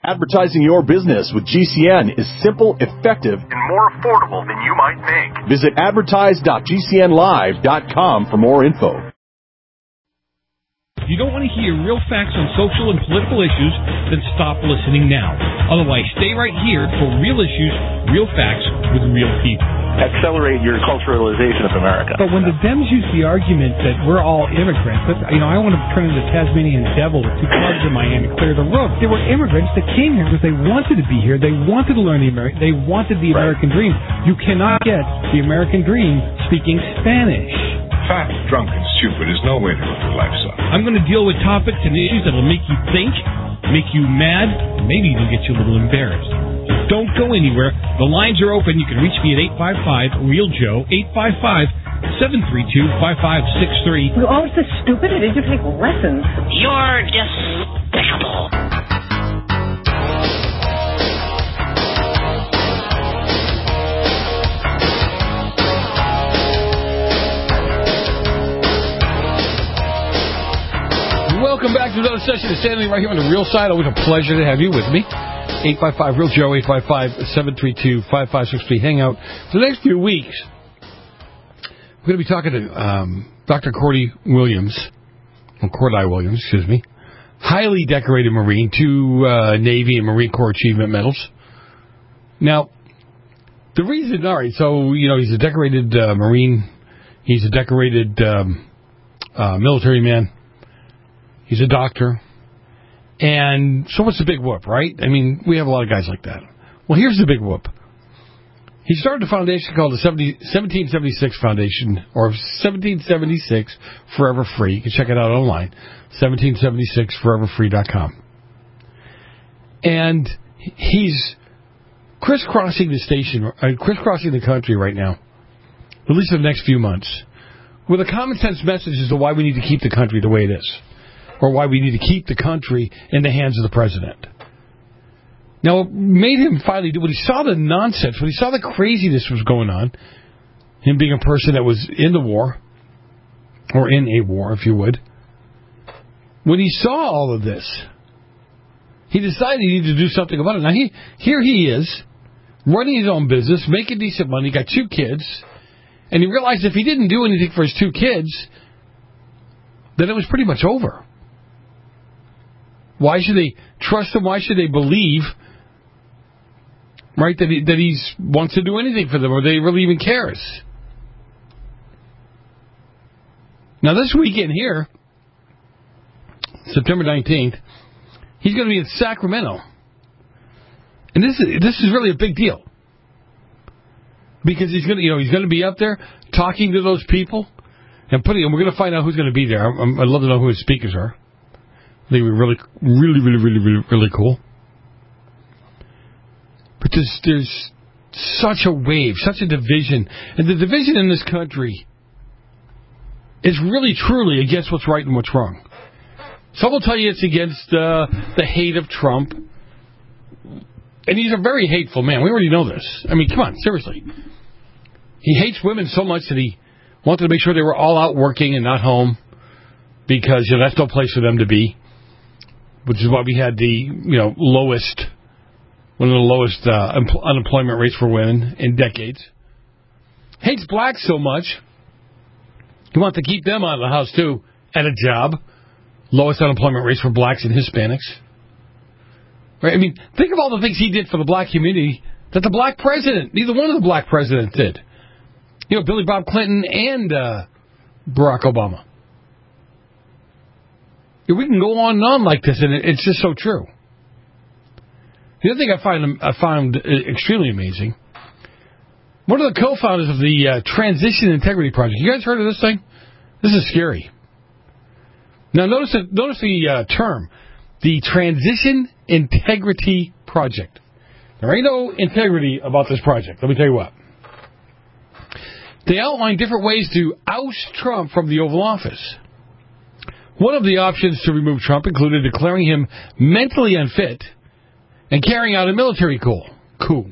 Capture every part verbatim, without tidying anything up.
Advertising your business with G C N is simple, effective, and more affordable than you might think. Visit advertise dot g c n live dot com for more info. If you don't want to hear real facts on social and political issues, then stop listening now. Otherwise, stay right here for real issues, real facts with real people. Accelerate your culturalization of America. But when the Dems use the argument that we're all immigrants, that, you know, I want to turn into the Tasmanian devil with two clubs in my hand to clear the roof. There were immigrants that came here because they wanted to be here. They wanted to learn the American. They wanted the American dream. You cannot get the American dream speaking Spanish. Fat, drunk, and stupid is no way to live your life, son. I'm going to deal with topics and issues that will make you think, make you mad, maybe even get you a little embarrassed. Don't go anywhere. The lines are open. You can reach me at eight five five, real joe, eight five five, seven three two, five five six three. You're always so stupid. Did you take lessons? You're despicable. Welcome back to another session of Stanley right here on the Real Side. Always a pleasure to have you with me. eight five five, real joe, eight five five, seven three two, five five six three. Hang out. For the next few weeks, we're going to be talking to um, Doctor Cordy Williams, or Cordy Williams, excuse me, highly decorated Marine, two uh, Navy and Marine Corps Achievement Medals. Now, the reason, all right, so, you know, he's a decorated uh, Marine, he's a decorated um, uh, military man. He's a doctor. And so what's the big whoop, right? I mean, we have a lot of guys like that. Well, here's the big whoop. He started a foundation called the seventeen seventy-six Foundation, or seventeen seventy-six Forever Free. You can check it out online, seventeen seventy-six forever free dot com. And he's crisscrossing the station, uh, crisscrossing the country right now, at least for the next few months, with a common sense message as to why we need to keep the country the way it is, or why we need to keep the country in the hands of the president. Now, it made him finally do, when he saw the nonsense, when he saw the craziness was going on, him being a person that was in the war, or in a war, if you would, when he saw all of this, he decided he needed to do something about it. Now, he, here he is, running his own business, making decent money, got two kids, and he realized if he didn't do anything for his two kids, then it was pretty much over. Why should they trust him? Why should they believe, right, that he that he's wants to do anything for them, or that he really even cares? Now, this weekend here, September nineteenth, he's going to be in Sacramento, and this is this is really a big deal because he's going to you know he's going to be up there talking to those people and putting. And we're going to find out who's going to be there. I'm, I'd love to know who his speakers are. I think we're really, really, really, really, really, really cool. But there's, there's such a wave, such a division. And the division in this country is really, truly against what's right and what's wrong. Some will tell you it's against uh, the hate of Trump. And he's a very hateful man. We already know this. I mean, come on, seriously. He hates women so much that he wanted to make sure they were all out working and not home because, you know, that's no place for them to be. Which is why we had the, you know, lowest, one of the lowest uh, empl- unemployment rates for women in decades. Hates blacks so much, he wants to keep them out of the house, too, at a job. Lowest unemployment rates for blacks and Hispanics. Right? I mean, think of all the things he did for the black community that the black president, neither one of the black presidents did. You know, Billy Bob Clinton and uh, Barack Obama. We can go on and on like this, and it's just so true. The other thing I find I found extremely amazing, one of the co-founders of the uh, Transition Integrity Project. You guys heard of this thing? This is scary. Now, notice the, notice the uh, term, the Transition Integrity Project. There ain't no integrity about this project. Let me tell you what. They outline different ways to oust Trump from the Oval Office. One of the options to remove Trump included declaring him mentally unfit and carrying out a military coup. coup.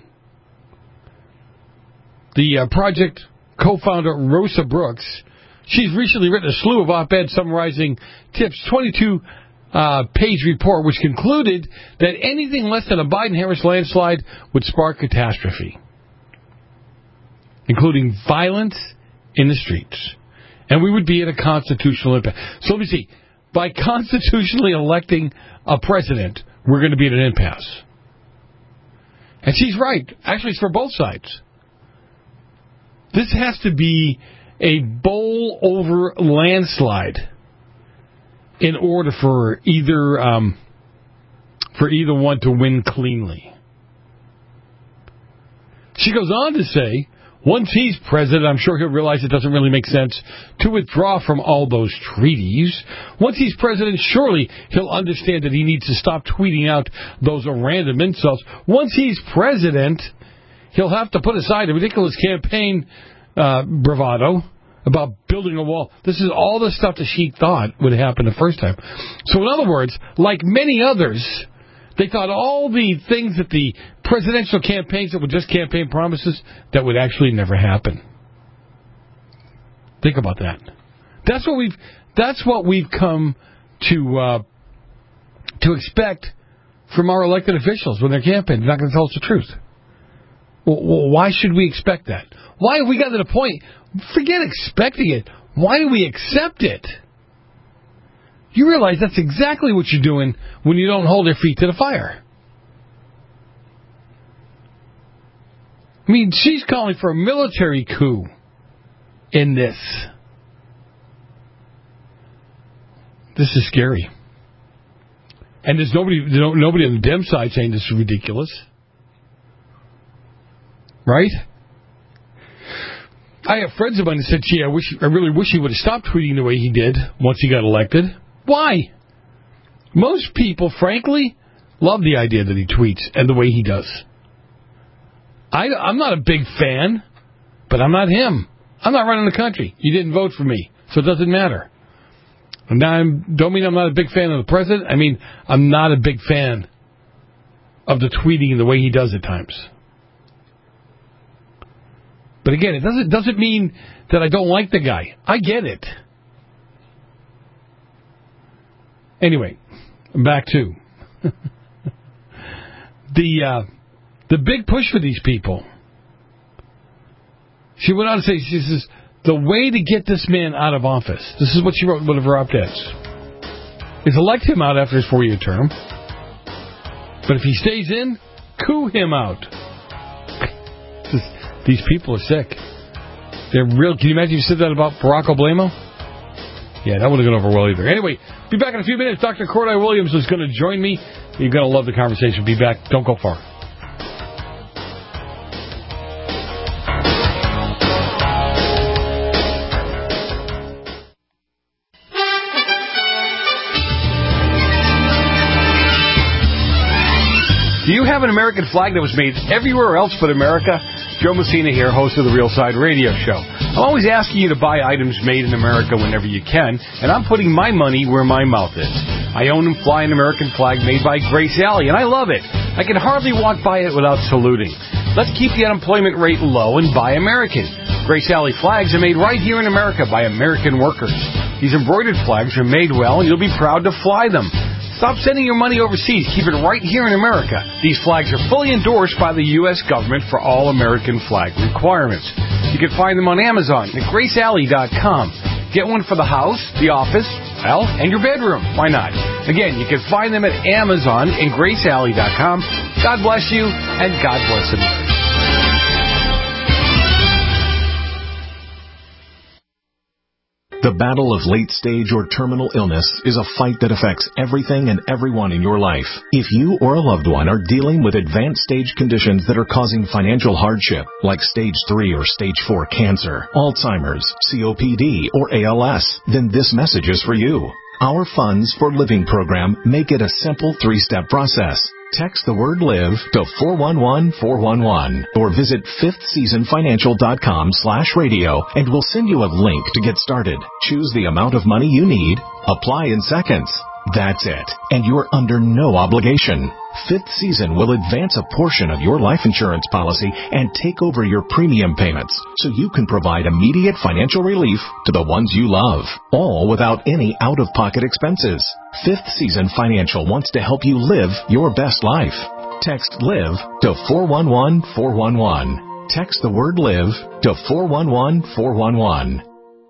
The uh, project co-founder Rosa Brooks, she's recently written a slew of op-eds summarizing tips, twenty-two uh, page report, which concluded that anything less than a Biden-Harris landslide would spark catastrophe, including violence in the streets. And we would be at a constitutional impasse. So let me see. By constitutionally electing a president, we're going to be at an impasse. And she's right. Actually, it's for both sides. This has to be a bowl-over landslide in order for either um, for either one to win cleanly. She goes on to say, once he's president, I'm sure he'll realize it doesn't really make sense to withdraw from all those treaties. Once he's president, surely he'll understand that he needs to stop tweeting out those random insults. Once he's president, he'll have to put aside the ridiculous campaign uh, bravado about building a wall. This is all the stuff that she thought would happen the first time. So in other words, like many others, they thought all the things that the presidential campaigns that were just campaign promises, that would actually never happen. Think about that. That's what we've. That's what we've come to uh, to expect from our elected officials when they're campaigning. They're not going to tell us the truth. Well, why should we expect that? Why have we gotten to the point? Forget expecting it. Why do we accept it? You realize that's exactly what you're doing when you don't hold your feet to the fire. I mean, she's calling for a military coup in this. This is scary. And there's nobody, nobody on the Dem side saying this is ridiculous. Right? I have friends of mine that said, gee, I, wish, I really wish he would have stopped tweeting the way he did once he got elected. Why? Most people, frankly, love the idea that he tweets and the way he does. I, I'm not a big fan, but I'm not him. I'm not running the country. You didn't vote for me, so it doesn't matter. And now I don't mean I'm not a big fan of the president. I mean, I'm not a big fan of the tweeting and the way he does at times. But again, it doesn't doesn't mean that I don't like the guy. I get it. Anyway, back to the uh, the big push for these people. She went on to say, she says, the way to get this man out of office, this is what she wrote in one of her op-eds, is elect him out after his four-year term. But if he stays in, coup him out. These people are sick. They're real. Can you imagine if you said that about Barack Obama? Yeah, that wouldn't have gone over well either. Anyway, be back in a few minutes. Doctor Corday Williams is going to join me. You're going to love the conversation. Be back. Don't go far. Do you have an American flag that was made everywhere else but America? Joe Messina here, host of the Real Side Radio Show. I'm always asking you to buy items made in America whenever you can, and I'm putting my money where my mouth is. I own and fly an American flag made by Grace Alley, and I love it. I can hardly walk by it without saluting. Let's keep the unemployment rate low and buy American. Grace Alley flags are made right here in America by American workers. These embroidered flags are made well, and you'll be proud to fly them. Stop sending your money overseas. Keep it right here in America. These flags are fully endorsed by the U S government for all American flag requirements. You can find them on Amazon at grace alley dot com. Get one for the house, the office, well, and your bedroom. Why not? Again, you can find them at Amazon and grace alley dot com. God bless you, and God bless America. The battle of late-stage or terminal illness is a fight that affects everything and everyone in your life. If you or a loved one are dealing with advanced stage conditions that are causing financial hardship, like stage three or stage four cancer, Alzheimer's, C O P D, or A L S, then this message is for you. Our Funds for Living program make it a simple three-step process. Text the word LIVE to four one one four one one or visit fifth season financial dot com slash radio and we'll send you a link to get started. Choose the amount of money you need. Apply in seconds. That's it. And you're under no obligation. Fifth Season will advance a portion of your life insurance policy and take over your premium payments so you can provide immediate financial relief to the ones you love, all without any out-of-pocket expenses. Fifth Season Financial wants to help you live your best life. Text LIVE to four one one four one one. Text the word LIVE to four one one four one one.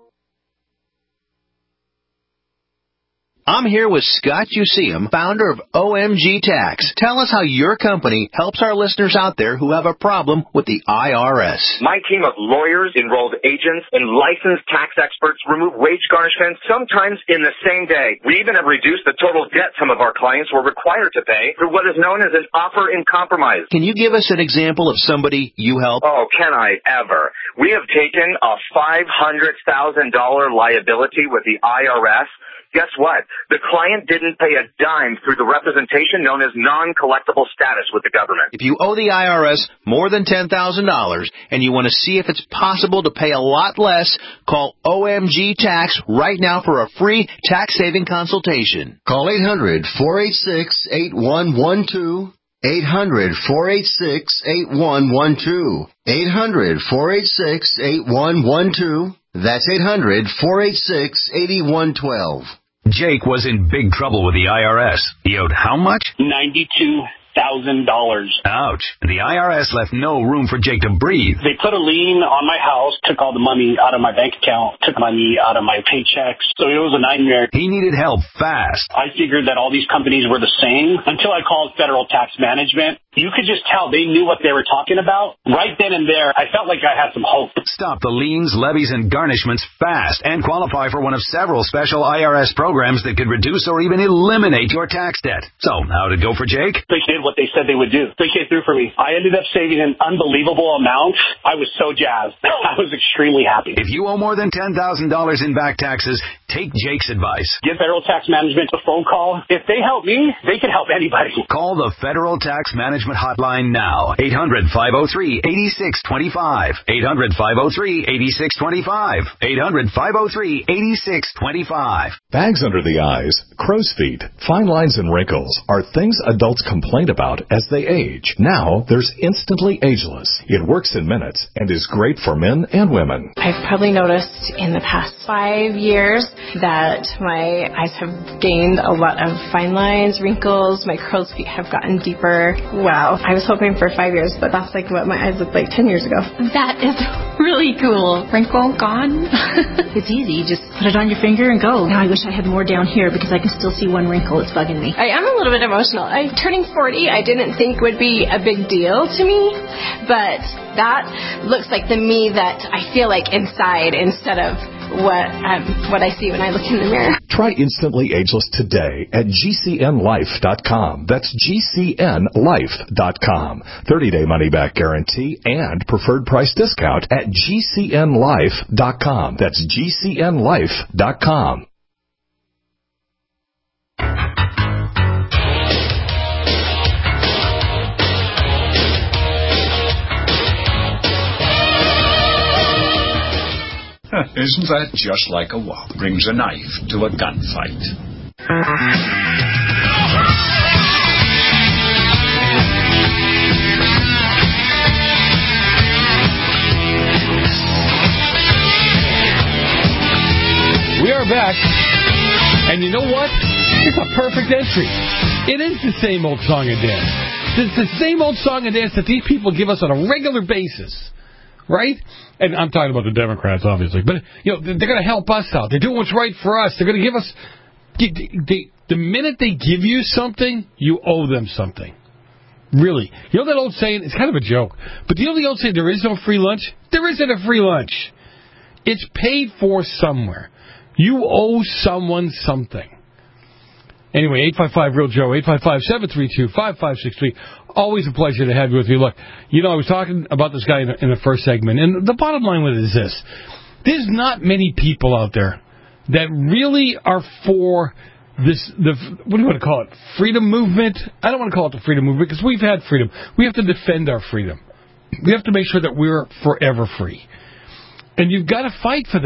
I'm here with Scott Useum, founder of O M G Tax. Tell us how your company helps our listeners out there who have a problem with the I R S. My team of lawyers, enrolled agents, and licensed tax experts remove wage garnishments sometimes in the same day. We even have reduced the total debt some of our clients were required to pay through what is known as an offer in compromise. Can you give us an example of somebody you help? Oh, can I ever? We have taken a five hundred thousand dollars liability with the I R S. Guess what? The client didn't pay a dime through the representation known as non-collectible status with the government. If you owe the I R S more than ten thousand dollars and you want to see if it's possible to pay a lot less, call O M G Tax right now for a free tax-saving consultation. Call eight hundred four eight six eight one one two. eight hundred four eight six eight one one two. eight hundred four eight six eight one one two. That's eight hundred four eight six eight one one two. Jake was in big trouble with the I R S. He owed how much? ninety-two thousand dollars. Ouch. The I R S left no room for Jake to breathe. They put a lien on my house, took all the money out of my bank account, took money out of my paychecks. So it was a nightmare. He needed help fast. I figured that all these companies were the same until I called Federal Tax Management. You could just tell they knew what they were talking about. Right then and there, I felt like I had some hope. Stop the liens, levies, and garnishments fast and qualify for one of several special I R S programs that could reduce or even eliminate your tax debt. So, how'd it go for Jake? They did what they said they would do. They came through for me. I ended up saving an unbelievable amount. I was so jazzed. I was extremely happy. If you owe more than ten thousand dollars in back taxes, take Jake's advice. Give Federal Tax Management a phone call. If they help me, they can help anybody. Call the Federal Tax Management hotline now. eight hundred five oh three eight six two five. eight hundred five oh three eight six two five. eight hundred five oh three eight six two five. Bags under the eyes, crow's feet, fine lines and wrinkles are things adults complain about as they age. Now there's Instantly Ageless. It works in minutes and is great for men and women. I've probably noticed in the past five years that my eyes have gained a lot of fine lines, wrinkles, my crow's feet have gotten deeper. Wow. I was hoping for five years, but that's like what my eyes looked like ten years ago. That is really cool. Wrinkle gone. It's easy. You just put it on your finger and go. Now I wish I had more down here because I can still see one wrinkle. It's bugging me. I am a little bit emotional. I'm turning forty. I didn't think would be a big deal to me, but that looks like the me that I feel like inside instead of what um, what I see when I look in the mirror. Try Instantly Ageless today at G C N life dot com. That's G C N life dot com. thirty-day money-back guarantee and preferred price discount at G C N life dot com. That's G C N life dot com. Isn't that just like a wop? Brings a knife to a gunfight. We are back, and you know what? It's a perfect entry. It is the same old song and dance. It's the same old song and dance that these people give us on a regular basis. Right? And I'm talking about the Democrats, obviously. But, you know, they're going to help us out. They're doing what's right for us. They're going to give us... They, the minute they give you something, you owe them something. Really. You know that old saying? It's kind of a joke. But you know the old saying, there is no free lunch? There isn't a free lunch. It's paid for somewhere. You owe someone something. Anyway, eight five five real Joe, eight five five, seven three two, five five six three. Always a pleasure to have you with me. Look, you know, I was talking about this guy in the, in the first segment, and the bottom line with it is this. There's not many people out there that really are for this, the what do you want to call it, freedom movement? I don't want to call it the freedom movement, because we've had freedom. We have to defend our freedom. We have to make sure that we're forever free. And you've got to fight for that.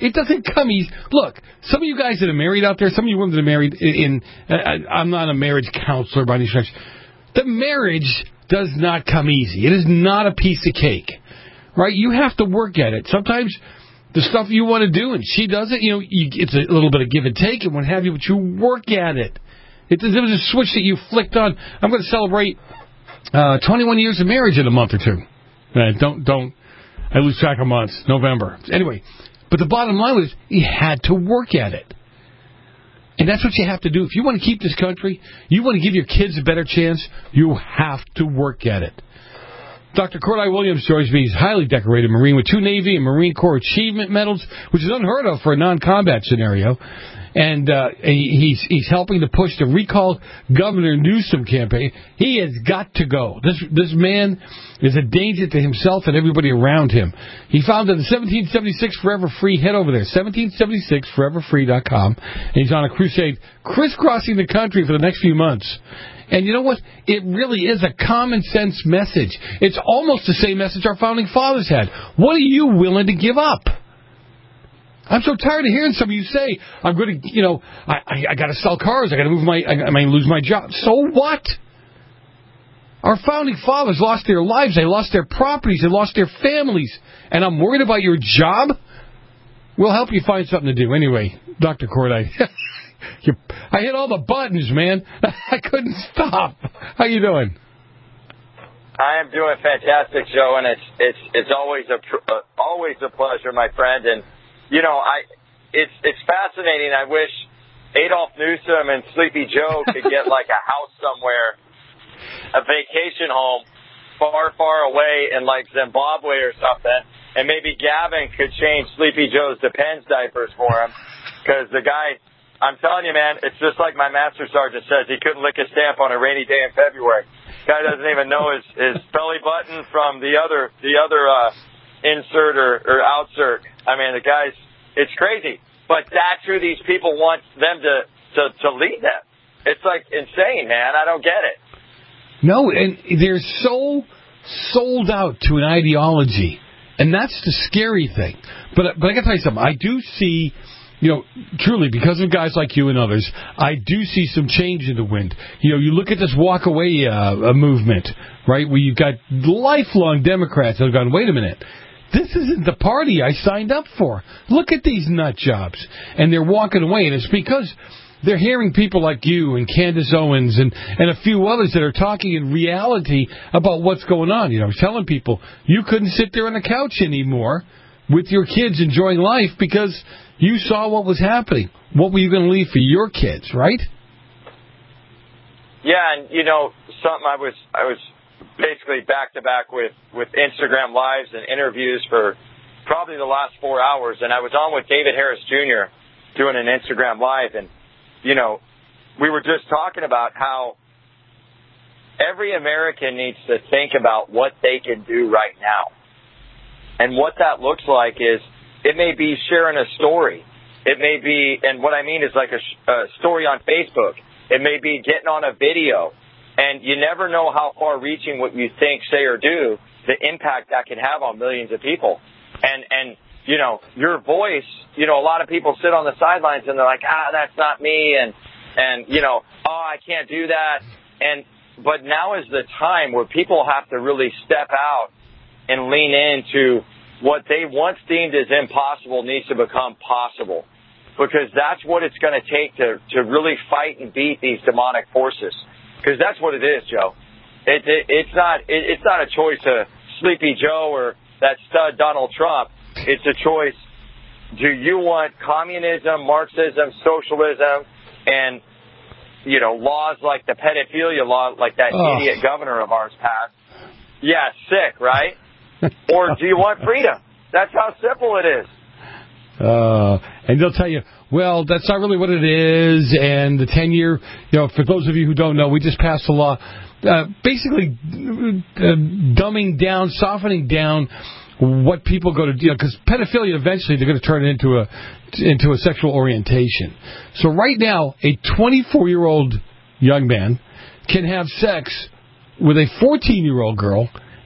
It doesn't come easy. Look, some of you guys that are married out there, some of you women that are married in, in uh, I'm not a marriage counselor by any stretch. The marriage does not come easy. It is not a piece of cake, right? You have to work at it. Sometimes the stuff you want to do and she does it, you know, you, it's a little bit of give and take and what have you, but you work at it. It, it was a switch that you flicked on. I'm going to celebrate uh, twenty-one years of marriage in a month or two. Uh, don't, don't, I lose track of months. November. Anyway, but the bottom line was you had to work at it. And that's what you have to do. If you want to keep this country, you want to give your kids a better chance, you have to work at it. Doctor Cordai Williams joins me. He's a highly decorated Marine with two Navy and Marine Corps Achievement Medals, which is unheard of for a non-combat scenario. And uh, he's he's helping to push the Recall Governor Newsom campaign. He has got to go. This this man is a danger to himself and everybody around him. He founded the seventeen seventy-six Forever Free. Head over there, seventeen seventy-six forever free dot com. And he's on a crusade crisscrossing the country for the next few months. And you know what? It really is a common sense message. It's almost the same message our founding fathers had. What are you willing to give up? I'm so tired of hearing some of you say, I'm going to, you know, I, I, I got to sell cars. I got to move my, I, I might lose my job. So what? Our founding fathers lost their lives. They lost their properties. They lost their families. And I'm worried about your job? We'll help you find something to do. Anyway, Doctor Cordai, I hit all the buttons, man. I couldn't stop. How you doing? I am doing fantastic, Joe, and it's it's it's always a uh, always a pleasure, my friend. And you know, I it's it's fascinating. I wish Adolf Newsom and Sleepy Joe could get like a house somewhere, a vacation home, far, far away in like Zimbabwe or something, and maybe Gavin could change Sleepy Joe's Depends diapers for him, because the guy, I'm telling you, man, it's just like my master sergeant says, he couldn't lick a stamp on a rainy day in February. Guy doesn't even know his, his belly button from the other the other uh, insert or, or outsert. I mean, the guy's, it's crazy. But that's who these people want them to, to, to lead them. It's like insane, man. I don't get it. No, and they're so sold out to an ideology, and that's the scary thing. But but I got to tell you something. I do see, you know, truly, because of guys like you and others, I do see some change in the wind. You know, you look at this walk away uh, movement, right, where you've got lifelong Democrats that have gone, wait a minute, this isn't the party I signed up for. Look at these nut jobs. And they're walking away, and it's because they're hearing people like you and Candace Owens and, and a few others that are talking in reality about what's going on. You know, telling people you couldn't sit there on the couch anymore with your kids enjoying life because you saw what was happening. What were you going to leave for your kids, right? Yeah, and you know, something I was I was basically back to back with with Instagram Lives and interviews for probably the last four hours, and I was on with David Harris Junior doing an Instagram Live, and you know, we were just talking about how every American needs to think about what they can do right now. And what that looks like is, it may be sharing a story. It may be, and what I mean is like a, a story on Facebook. It may be getting on a video. And you never know how far reaching what you think, say, or do, the impact that can have on millions of people. And, and, you know, your voice, you know, a lot of people sit on the sidelines and they're like, ah, that's not me. And, and, you know, oh, I can't do that. And, but now is the time where people have to really step out and lean into what they once deemed as impossible needs to become possible. Because that's what it's going to take to, to really fight and beat these demonic forces. Because that's what it is, Joe. It, it, it's not, it, it's not a choice of Sleepy Joe or that stud Donald Trump. It's a choice. Do you want communism, Marxism, socialism, and, you know, laws like the pedophilia law, like that oh. idiot governor of ours passed? Yeah, sick, right? Or do you want freedom? That's how simple it is. Uh, and they'll tell you, well, that's not really what it is. And the ten-year, you know, for those of you who don't know, we just passed a law uh, basically uh, dumbing down, softening down what people go to, you know, because pedophilia eventually they're going to turn it into a into a sexual orientation. So right now, a twenty-four-year-old young man can have sex with a fourteen-year-old girl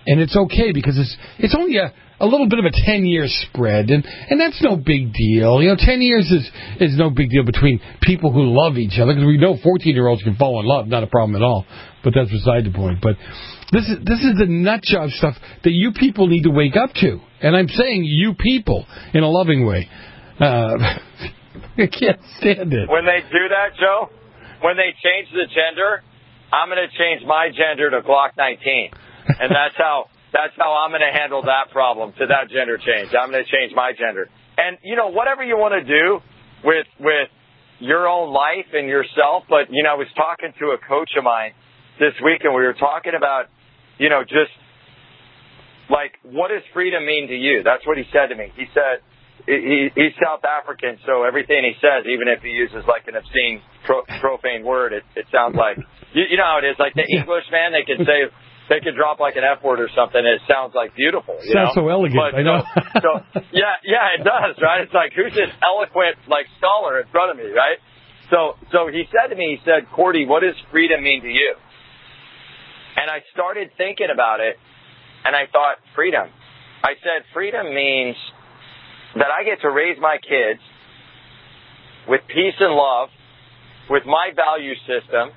And it's okay because it's it's only a, a little bit of a ten-year spread, and, and that's no big deal. You know, ten years is, is no big deal between people who love each other, because we know fourteen-year-olds can fall in love, not a problem at all. But that's beside the point. But this is this is the nut job stuff that you people need to wake up to. And I'm saying you people in a loving way. Uh, I can't stand it. When they do that, Joe, when they change the gender, I'm going to change my gender to Glock nineteen. And that's how that's how I'm going to handle that problem, to that gender change. I'm going to change my gender. And, you know, whatever you want to do with with your own life and yourself, but, you know, I was talking to a coach of mine this week, and we were talking about, you know, just, like, what does freedom mean to you? That's what he said to me. He said, he, he's South African, so everything he says, even if he uses, like, an obscene, pro, profane word, it, it sounds like, you, you know how it is, like the English man, they can say, they could drop like an F word or something, and it sounds like beautiful. You sounds know? so elegant, but, I know. So, so, yeah, yeah, it does, right? It's like, who's this eloquent, like, scholar in front of me, right? So, so he said to me, he said, Cordy, what does freedom mean to you? And I started thinking about it, and I thought, freedom. I said, freedom means that I get to raise my kids with peace and love, with my value system,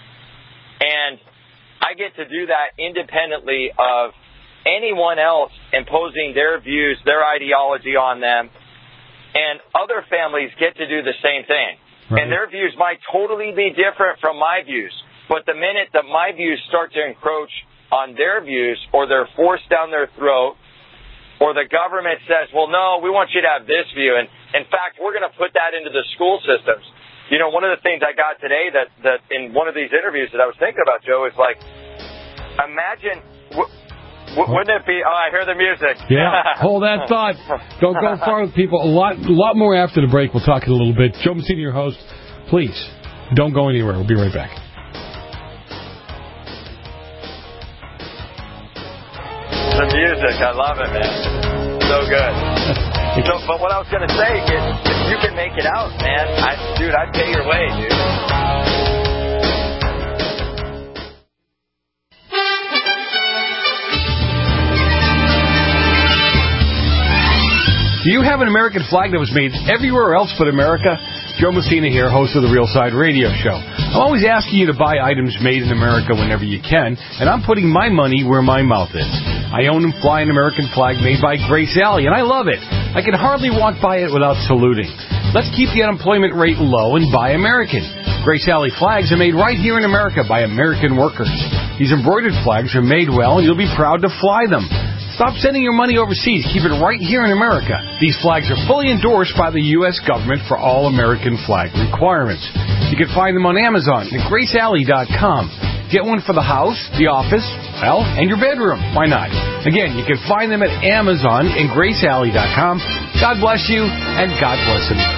and I get to do that independently of anyone else imposing their views, their ideology on them, and other families get to do the same thing. Right. And their views might totally be different from my views, but the minute that my views start to encroach on their views, or they're forced down their throat, or the government says, well, no, we want you to have this view, and in fact, we're going to put that into the school systems. You know, one of the things I got today that, that in one of these interviews that I was thinking about, Joe, is like, imagine, w- w- wouldn't it be, oh, I hear the music. Yeah, hold that thought. Don't go far with people. A lot, a lot more after the break. We'll talk in a little bit. Joe Messina, your host. Please, don't go anywhere. We'll be right back. The music, I love it, man. So good. So, but what I was going to say is, if you can make it out, man, I, dude, I'd pay your way, dude. Do you have an American flag that was made everywhere else but America? Joe Messina here, host of the Real Side Radio Show. I'm always asking you to buy items made in America whenever you can, and I'm putting my money where my mouth is. I own and fly an American flag made by Grace Alley, and I love it. I can hardly walk by it without saluting. Let's keep the unemployment rate low and buy American. Grace Alley flags are made right here in America by American workers. These embroidered flags are made well, and you'll be proud to fly them. Stop sending your money overseas. Keep it right here in America. These flags are fully endorsed by the U S government for all American flag requirements. You can find them on Amazon at grace alley dot com. Get one for the house, the office, well, and your bedroom. Why not? Again, you can find them at Amazon and grace alley dot com. God bless you, and God bless America.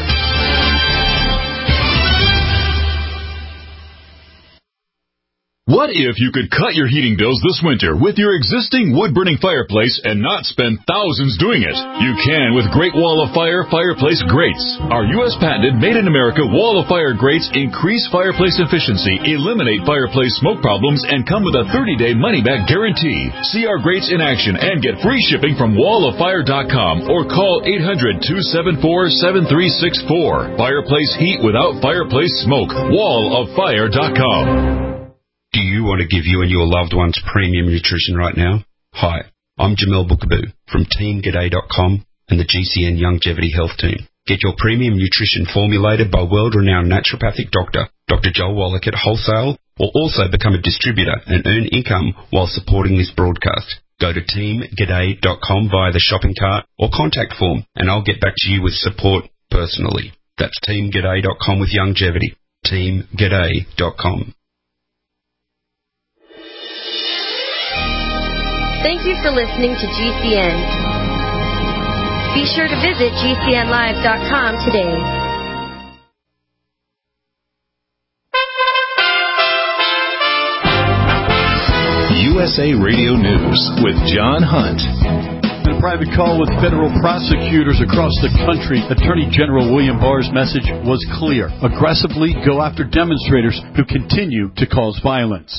What if you could cut your heating bills this winter with your existing wood-burning fireplace and not spend thousands doing it? You can with Great Wall of Fire Fireplace Grates. Our U S patented made-in-America Wall of Fire grates increase fireplace efficiency, eliminate fireplace smoke problems, and come with a thirty-day money-back guarantee. See our grates in action and get free shipping from wall of fire dot com or call eight hundred, two seven four, seven three six four. Fireplace heat without fireplace smoke. wall of fire dot com. Do you want to give you and your loved ones premium nutrition right now? Hi, I'm Jamel Bookaboo from team g'day dot com and the G C N Longevity Health Team. Get your premium nutrition formulated by world-renowned naturopathic doctor, Doctor Joel Wallach at wholesale, or also become a distributor and earn income while supporting this broadcast. Go to team g'day dot com via the shopping cart or contact form, and I'll get back to you with support personally. That's team g'day dot com with longevity. team g'day dot com. Thank you for listening to G C N. Be sure to visit G C N live dot com today. U S A Radio News with John Hunt. In a private call with federal prosecutors across the country, Attorney General William Barr's message was clear. Aggressively go after demonstrators who continue to cause violence.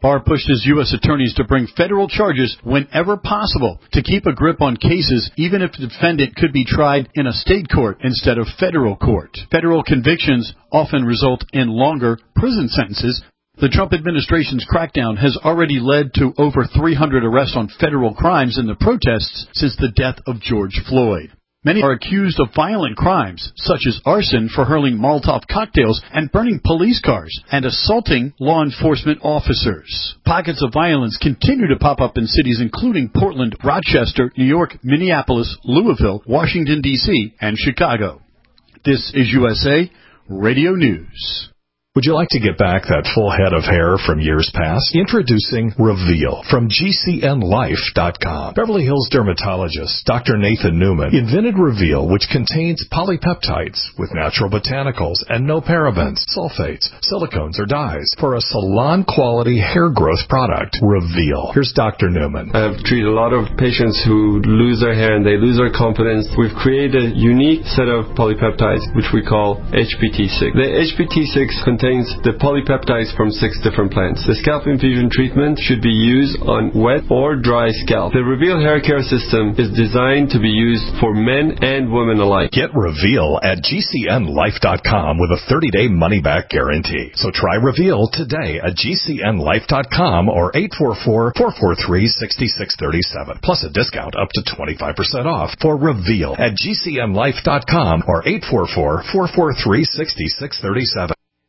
Barr pushes U S attorneys to bring federal charges whenever possible to keep a grip on cases, even if the defendant could be tried in a state court instead of federal court. Federal convictions often result in longer prison sentences. The Trump administration's crackdown has already led to over three hundred arrests on federal crimes in the protests since the death of George Floyd. Many are accused of violent crimes, such as arson for hurling Molotov cocktails and burning police cars and assaulting law enforcement officers. Pockets of violence continue to pop up in cities including Portland, Rochester, New York, Minneapolis, Louisville, Washington, D C, and Chicago. This is U S A Radio News. Would you like to get back that full head of hair from years past? Introducing Reveal from G C N Life dot com. Beverly Hills dermatologist Doctor Nathan Newman invented Reveal, which contains polypeptides with natural botanicals and no parabens, sulfates, silicones, or dyes for a salon-quality hair growth product. Reveal. Here's Doctor Newman. I've treated a lot of patients who lose their hair and they lose their confidence. We've created a unique set of polypeptides, which we call H P T six. The H P T six contains the polypeptides from six different plants. The scalp infusion treatment should be used on wet or dry scalp. The Reveal hair care system is designed to be used for men and women alike. Get Reveal at G C N Life dot com with a thirty-day money-back guarantee. So try Reveal today at G C N Life dot com or eight four four, four four three, six six three seven, plus a discount up to twenty-five percent off for Reveal at G C N Life dot com or eight four four, four four three, six six three seven.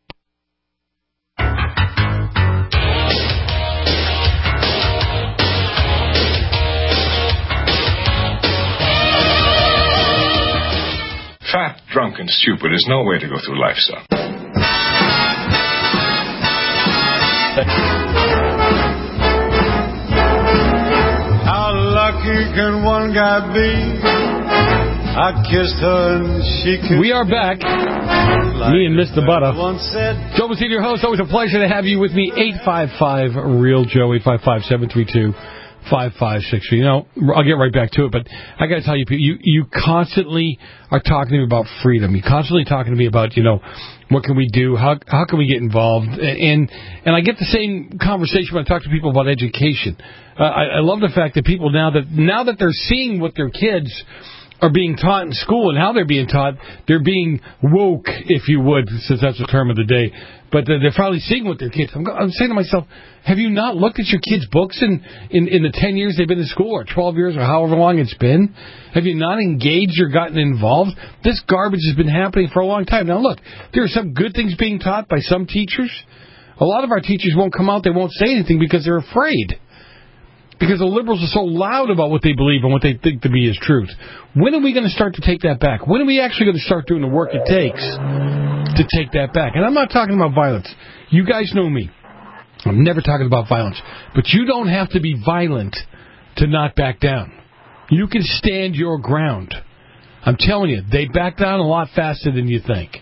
Fat, drunk, and stupid is no way to go through life, son. How lucky can one guy be? I kissed her and she kissed We are back. Like me and Mister Butter. Joe Messina, your host. Always a pleasure to have you with me. eight five five, REAL Joe, eight five five, seven three two, five five six three. You know, I'll get right back to it, but I got to tell you, you, you constantly are talking to me about freedom. You're constantly talking to me about, you know, what can we do? How how can we get involved? And and I get the same conversation when I talk to people about education. Uh, I, I love the fact that people now that now that they're seeing what their kids are being taught in school and how they're being taught, they're being woke, if you would, since that's the term of the day. But they're probably seeing what their kids. I'm, I'm saying to myself, have you not looked at your kids' books in, in, in the ten years they've been in school, or twelve years, or however long it's been? Have you not engaged or gotten involved? This garbage has been happening for a long time. Now, look, there are some good things being taught by some teachers. A lot of our teachers won't come out, they won't say anything because they're afraid. Because the liberals are so loud about what they believe and what they think to be is truth. When are we going to start to take that back? When are we actually going to start doing the work it takes to take that back? And I'm not talking about violence. You guys know me. I'm never talking about violence. But you don't have to be violent to not back down. You can stand your ground. I'm telling you, they back down a lot faster than you think.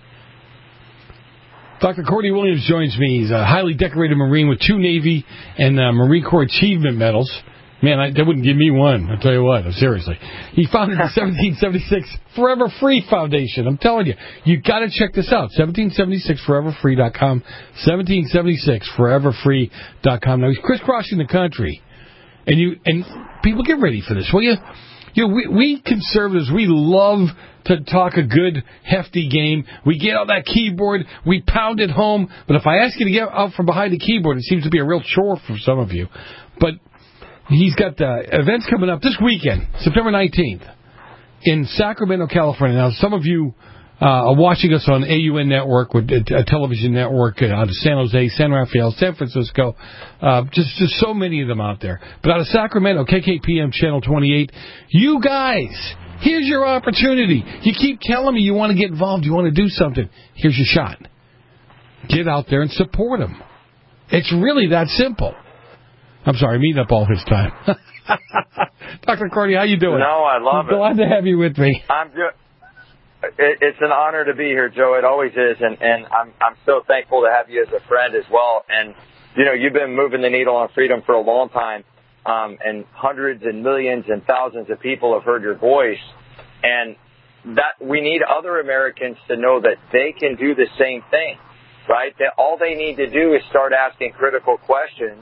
Doctor Courtney Williams joins me. He's a highly decorated Marine with two Navy and uh, Marine Corps Achievement Medals. Man, I, that wouldn't give me one. I'll tell you what. Seriously. He founded the seventeen seventy-six Forever Free Foundation. I'm telling you, you got to check this out. seventeen seventy-six forever free dot com. seventeen seventy-six forever free dot com. Now, he's crisscrossing the country. And you and people get ready for this, will you? You know, we, we conservatives, we love to talk a good, hefty game. We get out that keyboard, we pound it home. But if I ask you to get out from behind the keyboard, it seems to be a real chore for some of you. But he's got uh, events coming up this weekend, September nineteenth, in Sacramento, California. Now, some of you uh, are watching us on A U N Network, with a, a television network uh, out of San Jose, San Rafael, San Francisco. Uh, just, just so many of them out there. But out of Sacramento, K K P M Channel twenty-eight, you guys, here's your opportunity. You keep telling me you want to get involved, you want to do something. Here's your shot. Get out there and support them. It's really that simple. I'm sorry, I'm eating up all his time. Doctor Courtney, how you doing? No, I love I'm it. Glad to have you with me. I'm good. It, it's an honor to be here, Joe. It always is, and, and I'm I'm so thankful to have you as a friend as well. And you know, you've been moving the needle on freedom for a long time, um, and hundreds and millions and thousands of people have heard your voice. And that we need other Americans to know that they can do the same thing, right? That all they need to do is start asking critical questions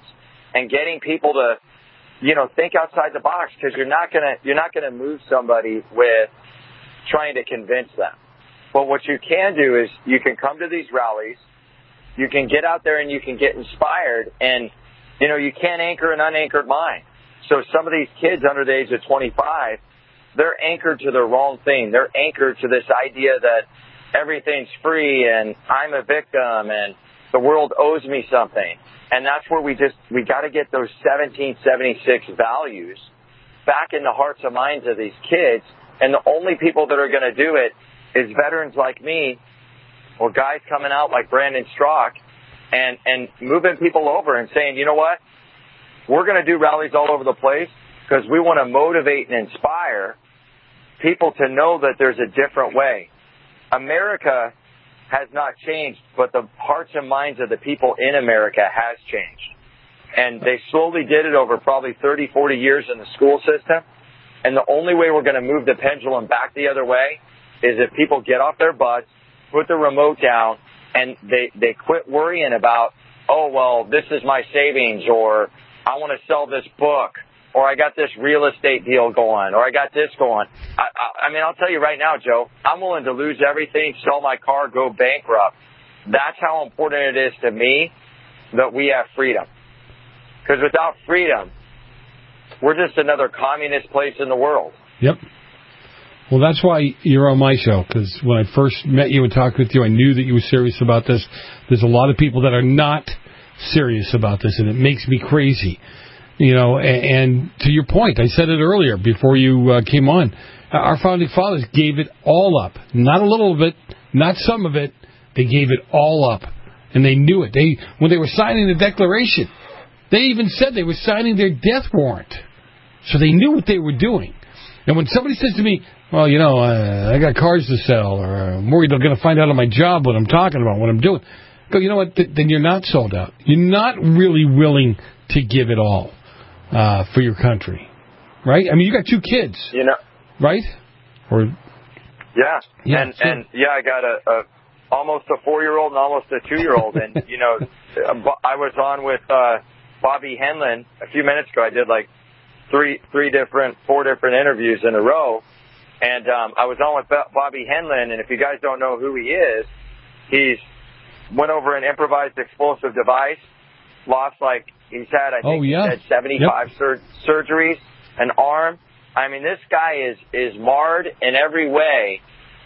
and getting people to, you know, think outside the box, because you're not gonna you're not gonna move somebody with trying to convince them. But what you can do is you can come to these rallies, you can get out there and you can get inspired, and you know you can't anchor an unanchored mind. So some of these kids under the age of twenty-five, they're anchored to the wrong thing. They're anchored to this idea that everything's free and I'm a victim and the world owes me something. And that's where we just, we got to get those seventeen seventy-six values back in the hearts and minds of these kids. And the only people that are going to do it is veterans like me or guys coming out like Brandon Strock and, and moving people over and saying, you know what? We're going to do rallies all over the place because we want to motivate and inspire people to know that there's a different way. America has not changed, but the hearts and minds of the people in America has changed. And they slowly did it over probably thirty, forty years in the school system. And the only way we're going to move the pendulum back the other way is if people get off their butts, put the remote down, and they, they quit worrying about, oh, well, this is my savings, or I want to sell this book, or I got this real estate deal going, or I got this going. I, I, I mean, I'll tell you right now, Joe, I'm willing to lose everything, sell my car, go bankrupt. That's how important it is to me that we have freedom. Because without freedom, we're just another communist place in the world. Yep. Well, that's why you're on my show, because when I first met you and talked with you, I knew that you were serious about this. There's a lot of people that are not serious about this, and it makes me crazy. You know, and, and to your point, I said it earlier before you uh, came on, our founding fathers gave it all up. Not a little of it, not some of it. They gave it all up, and they knew it. They when they were signing the Declaration, they even said they were signing their death warrant. So they knew what they were doing. And when somebody says to me, well, you know, uh, I got cars to sell, or I'm worried they're going to find out on my job what I'm talking about, what I'm doing, I go, you know what, Th- then you're not sold out. You're not really willing to give it all uh, for your country, right? I mean, you got two kids, you know, right? Or yeah, yeah and sure. and yeah, I got a, a almost a four-year-old and almost a two-year-old, and you know, I was on with uh, Bobby Henlin a few minutes ago. I did like three, three different, four different interviews in a row. And um, I was on with Bobby Henlin, and if you guys don't know who he is, he's went over an improvised explosive device, lost like, he's had, I think oh, yeah. he had seventy-five yep. sur- surgeries, an arm. I mean, this guy is, is marred in every way,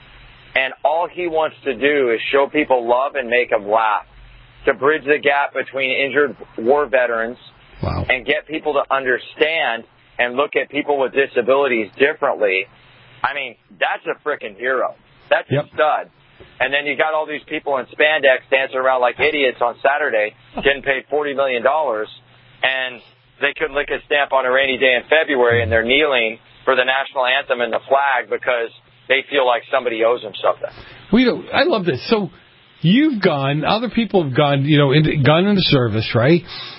and all he wants to do is show people love and make them laugh, to bridge the gap between injured war veterans wow. and get people to understand and look at people with disabilities differently. I mean, that's a freaking hero. That's yep. a stud. And then you got all these people in spandex dancing around like idiots on Saturday, getting paid forty million dollars, and they couldn't lick a stamp on a rainy day in February, and they're kneeling for the national anthem and the flag because they feel like somebody owes them something. We don't, I love this. So you've gone, other people have gone, you know, into, gone into service, right?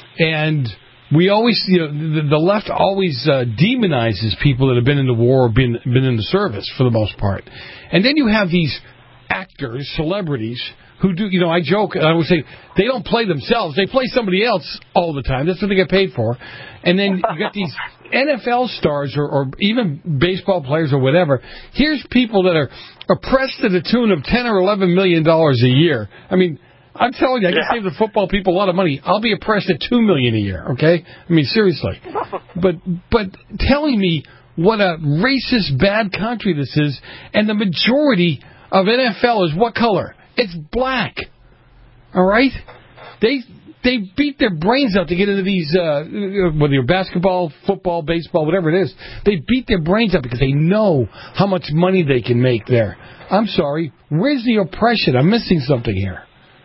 And we always, you know, the, the left always uh, demonizes people that have been in the war or been been in the service for the most part. And then you have these actors, celebrities, who do, you know, I joke, I would say, they don't play themselves. They play somebody else all the time. That's what they get paid for. And then you got these N F L stars or, or even baseball players or whatever. Here's people that are oppressed to the tune of ten or eleven million dollars a year. I mean, I'm telling you, I can yeah. save the football people a lot of money. I'll be oppressed at two million a year. Okay, I mean seriously. But but telling me what a racist, bad country this is, and the majority of N F L is what color? It's black. All right, they they beat their brains out to get into these uh, whether you're basketball, football, baseball, whatever it is. They beat their brains out because they know how much money they can make there. I'm sorry, where's the oppression? I'm missing something here.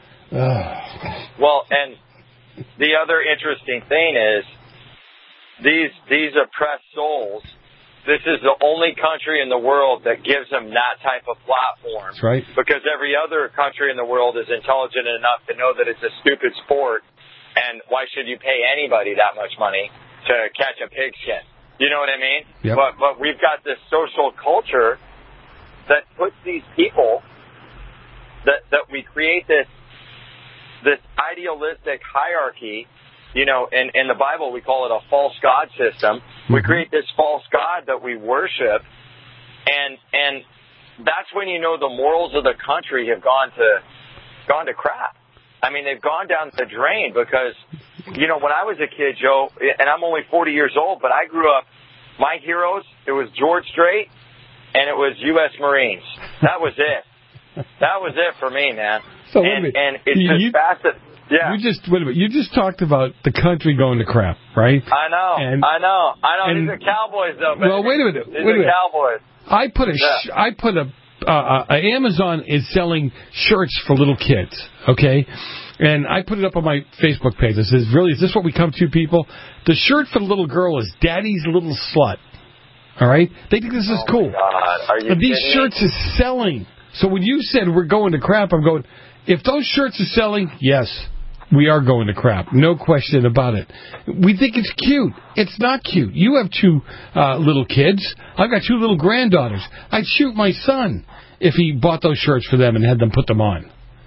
Well, and the other interesting thing is these these oppressed souls, this is the only country in the world that gives them that type of platform. That's right. Because every other country in the world is intelligent enough to know that it's a stupid sport, and why should you pay anybody that much money to catch a pigskin? You know what I mean? Yep. But but we've got this social culture that puts these people, that that we create this this idealistic hierarchy you know, in, in the Bible, we call it a false god system. Mm-hmm. We create this false god that we worship, and and that's when you know the morals of the country have gone to gone to crap. I mean, they've gone down the drain because, you know, when I was a kid, Joe, and I'm only forty years old, but I grew up, my heroes, it was George Strait and it was U S Marines. That was it. That was it for me, man. So and, and it's you, just you, fast. Yeah. You just wait a minute. You just talked about the country going to crap, right? I know. And, I know. I know. and, These are Cowboys, though. Baby. Well, wait a minute. These wait are a minute. Cowboys. I put a. Yeah. Sh- I put a. Uh, uh, Amazon is selling shirts for little kids. Okay. And I put it up on my Facebook page. It says, really, is this what we come to, people? The shirt for the little girl is Daddy's Little Slut. All right? They think this is oh cool. My God. Are you and these kidding shirts me? are selling. So when you said we're going to crap, I'm going, if those shirts are selling, yes, we are going to crap. No question about it. We think it's cute. It's not cute. You have two uh, little kids. I've got two little granddaughters. I'd shoot my son if he bought those shirts for them and had them put them on.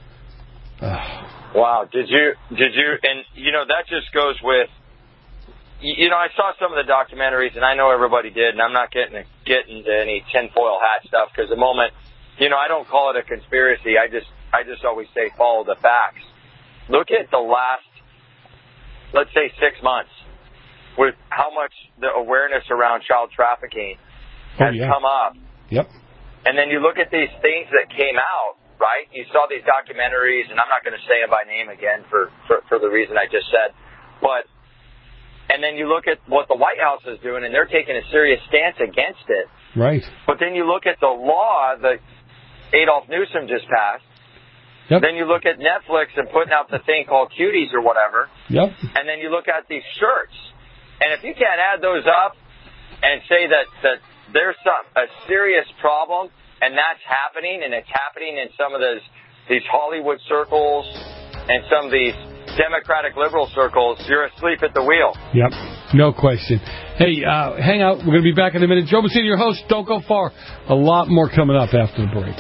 Uh, Wow, did you, did you, and, you know, that just goes with, you know, I saw some of the documentaries, and I know everybody did, and I'm not getting getting into any tinfoil hat stuff, because the moment, you know, I don't call it a conspiracy, I just, I just always say follow the facts. Look at the last, let's say, six months, with how much the awareness around child trafficking has oh, yeah. come up. Yep. And then you look at these things that came out, right? You saw these documentaries, and I'm not going to say them by name again for, for, for the reason I just said. But, and then you look at what the White House is doing, and they're taking a serious stance against it. Right. But then you look at the law that Adolf Newsom just passed. Yep. Then you look at Netflix and putting out the thing called Cuties or whatever. Yep. And then you look at these shirts. And if you can't add those up and say that, that there's some a serious problem, and that's happening, and it's happening in some of those these Hollywood circles and some of these Democratic liberal circles, you're asleep at the wheel. Yep, no question. Hey, uh, hang out. We're going to be back in a minute. Joe Messina, your host. Don't go far. A lot more coming up after the break.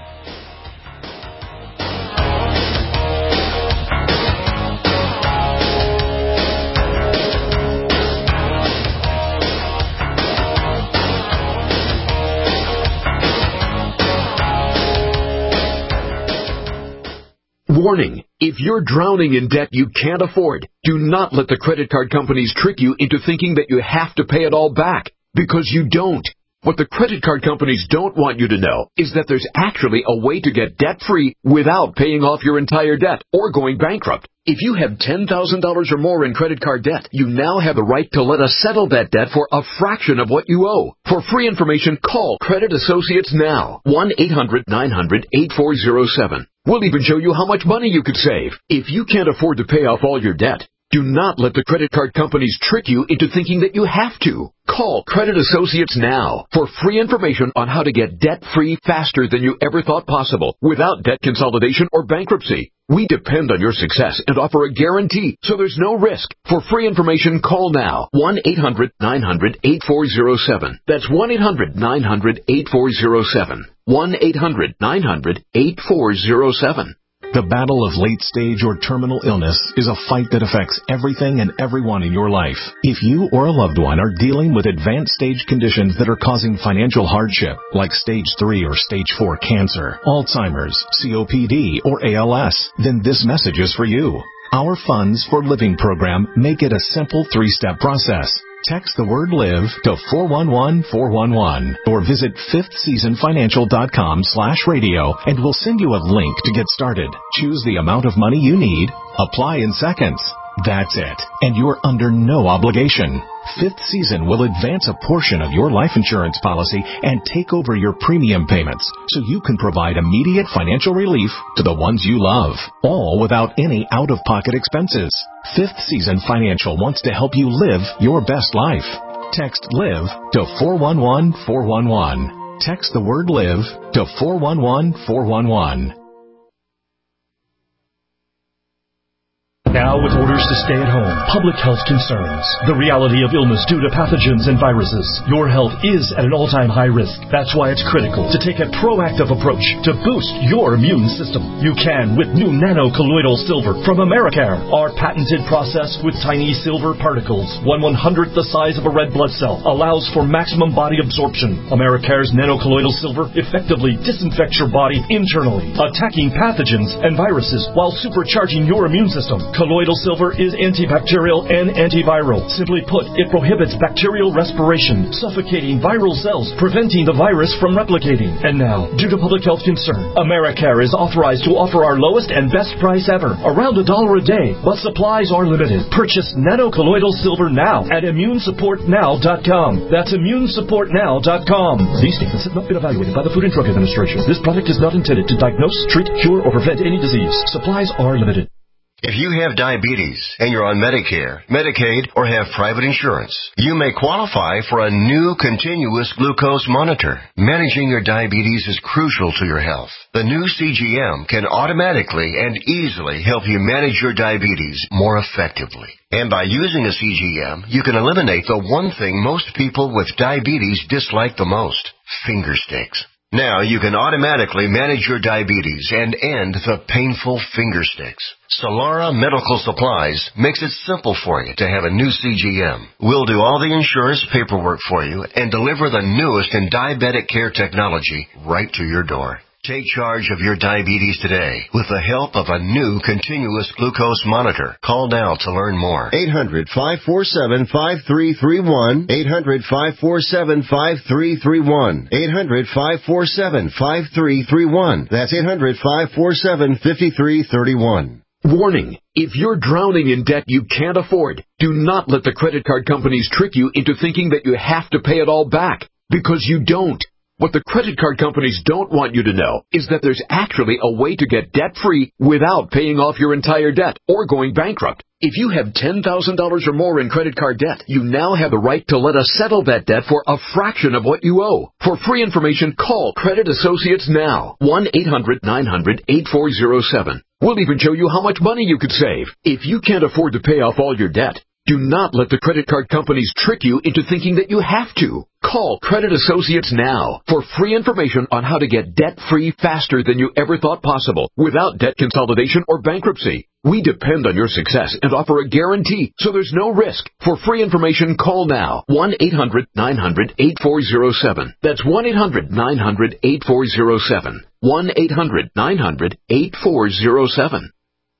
Warning, if you're drowning in debt you can't afford, do not let the credit card companies trick you into thinking that you have to pay it all back, because you don't. What the credit card companies don't want you to know is that there's actually a way to get debt-free without paying off your entire debt or going bankrupt. If you have ten thousand dollars or more in credit card debt, you now have the right to let us settle that debt for a fraction of what you owe. For free information, call Credit Associates now. one eight hundred nine hundred eight four zero seven. We'll even show you how much money you could save. If you can't afford to pay off all your debt, do not let the credit card companies trick you into thinking that you have to. Call Credit Associates now for free information on how to get debt-free faster than you ever thought possible without debt consolidation or bankruptcy. We depend on your success and offer a guarantee, so there's no risk. For free information, call now. one eight hundred nine hundred eight four zero seven. That's one eight hundred nine hundred eight four zero seven. one eight hundred nine hundred eight four zero seven. The battle of late-stage or terminal illness is a fight that affects everything and everyone in your life. If you or a loved one are dealing with advanced stage conditions that are causing financial hardship, like stage three or stage four cancer, Alzheimer's, C O P D, or A L S, then this message is for you. Our Funds for Living program make it a simple three-step process. Text the word LIVE to four one one four one one or visit fifth season financial dot com slash radio and we'll send you a link to get started. Choose the amount of money you need. Apply in seconds. That's it. And you're under no obligation. Fifth Season will advance a portion of your life insurance policy and take over your premium payments so you can provide immediate financial relief to the ones you love, all without any out-of-pocket expenses. Fifth Season Financial wants to help you live your best life. Text LIVE to four one one four one one. Text the word LIVE to four one one four one one. Now with orders to stay at home, public health concerns, the reality of illness due to pathogens and viruses, your health is at an all-time high risk. That's why it's critical to take a proactive approach to boost your immune system. You can with new nano-colloidal silver from Americare. Our patented process with tiny silver particles, one one-hundredth the size of a red blood cell, allows for maximum body absorption. Americare's nano-colloidal silver effectively disinfects your body internally, attacking pathogens and viruses while supercharging your immune system. Colloidal silver is antibacterial and antiviral. Simply put, it prohibits bacterial respiration, suffocating viral cells, preventing the virus from replicating. And now, due to public health concern, Americare is authorized to offer our lowest and best price ever, around a dollar a day, but supplies are limited. Purchase nano-colloidal silver now at immune support now dot com. That's immune support now dot com. These statements have not been evaluated by the Food and Drug Administration. This product is not intended to diagnose, treat, cure, or prevent any disease. Supplies are limited. If you have diabetes and you're on Medicare, Medicaid, or have private insurance, you may qualify for a new continuous glucose monitor. Managing your diabetes is crucial to your health. The new C G M can automatically and easily help you manage your diabetes more effectively. And by using a C G M, you can eliminate the one thing most people with diabetes dislike the most, finger sticks. Now you can automatically manage your diabetes and end the painful finger sticks. Solara Medical Supplies makes it simple for you to have a new C G M. We'll do all the insurance paperwork for you and deliver the newest in diabetic care technology right to your door. Take charge of your diabetes today with the help of a new continuous glucose monitor. Call now to learn more. eight hundred, five four seven, five three three one. eight hundred, five four seven, five three three one. eight hundred, five four seven, five three three one. That's eight hundred, five four seven, five three three one. Warning, if you're drowning in debt you can't afford, do not let the credit card companies trick you into thinking that you have to pay it all back, because you don't. What the credit card companies don't want you to know is that there's actually a way to get debt-free without paying off your entire debt or going bankrupt. If you have ten thousand dollars or more in credit card debt, you now have the right to let us settle that debt for a fraction of what you owe. For free information, call Credit Associates now. one eight hundred nine hundred eight four zero seven. We'll even show you how much money you could save. If you can't afford to pay off all your debt, do not let the credit card companies trick you into thinking that you have to. Call Credit Associates now for free information on how to get debt-free faster than you ever thought possible without debt consolidation or bankruptcy. We depend on your success and offer a guarantee, so there's no risk. For free information, call now. one eight hundred nine hundred eight four zero seven. That's one eight hundred nine hundred eight four zero seven. one eight hundred nine hundred eight four zero seven.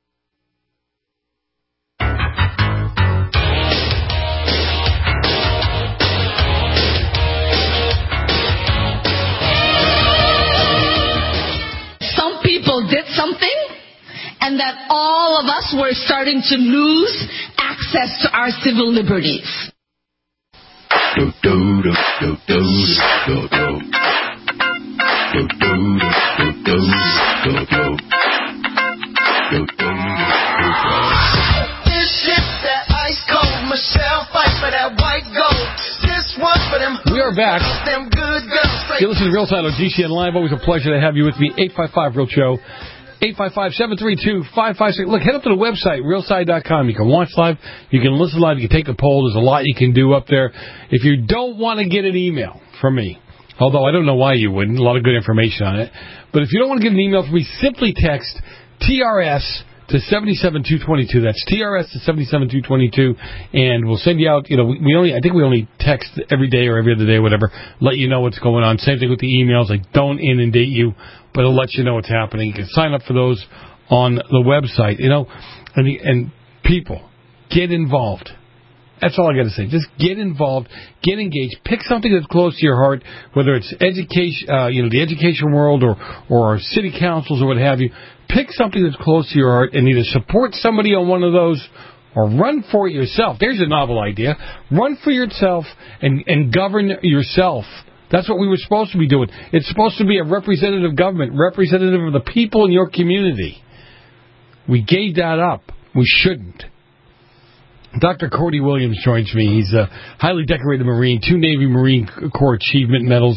People did something, and that all of us were starting to lose access to our civil liberties. Do, do, do, do, do, do, do. Do, do, do, do, do, do. Do, do, do, do. This shit that ice cold Michelle fight for that white gold. This one for them. We are back. Them good girls. You listen to Real Time on G C N Live. Always a pleasure to have you with me. eight five five Real Show. eight five five, seven three two, five five six. Look, head up to the website, real side dot com. You can watch live. You can listen live. You can take a poll. There's a lot you can do up there. If you don't want to get an email from me, although I don't know why you wouldn't, a lot of good information on it. But if you don't want to get an email from me, simply text T R S to seven seven two two two. That's T R S to seven seven two two two, and we'll send you out. You know, we only, I think we only text every day or every other day, whatever, let you know what's going on. Same thing with the emails. I don't inundate you, but it'll let you know what's happening. You can sign up for those on the website. You know, and, and people, get involved. That's all I got to say. Just get involved, get engaged, pick something that's close to your heart, whether it's education, uh, you know, the education world or or city councils or what have you. Pick something that's close to your heart and either support somebody on one of those or run for it yourself. There's a novel idea. Run for yourself and, and govern yourself. That's what we were supposed to be doing. It's supposed to be a representative government, representative of the people in your community. We gave that up. We shouldn't. Doctor Cordy Williams joins me. He's a highly decorated Marine, two Navy Marine Corps Achievement Medals,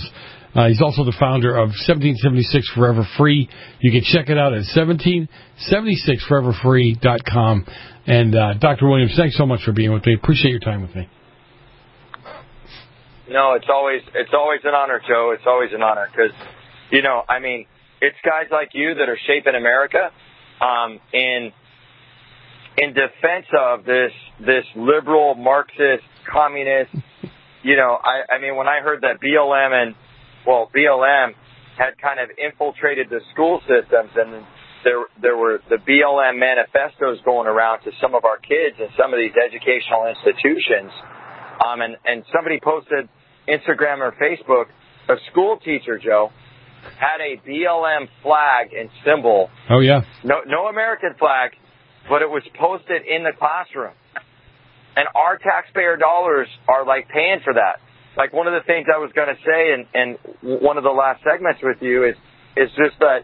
Uh, he's also the founder of seventeen seventy-six Forever Free. You can check it out at seventeen seventy-six forever free dot com. And uh, Doctor Williams, thanks so much for being with me. Appreciate your time with me. No, it's always it's always an honor, Joe. It's always an honor because, you know, I mean, it's guys like you that are shaping America um, in in defense of this this liberal, Marxist, communist. You know, I, I mean, when I heard that B L M and well, B L M had kind of infiltrated the school systems, and there there were the B L M manifestos going around to some of our kids in some of these educational institutions. Um, and, and somebody posted Instagram or Facebook, a school teacher, Joe, had a B L M flag and symbol. Oh, yeah. No, no American flag, but it was posted in the classroom. And our taxpayer dollars are, like, paying for that. Like, one of the things I was going to say in, in one of the last segments with you is, is just that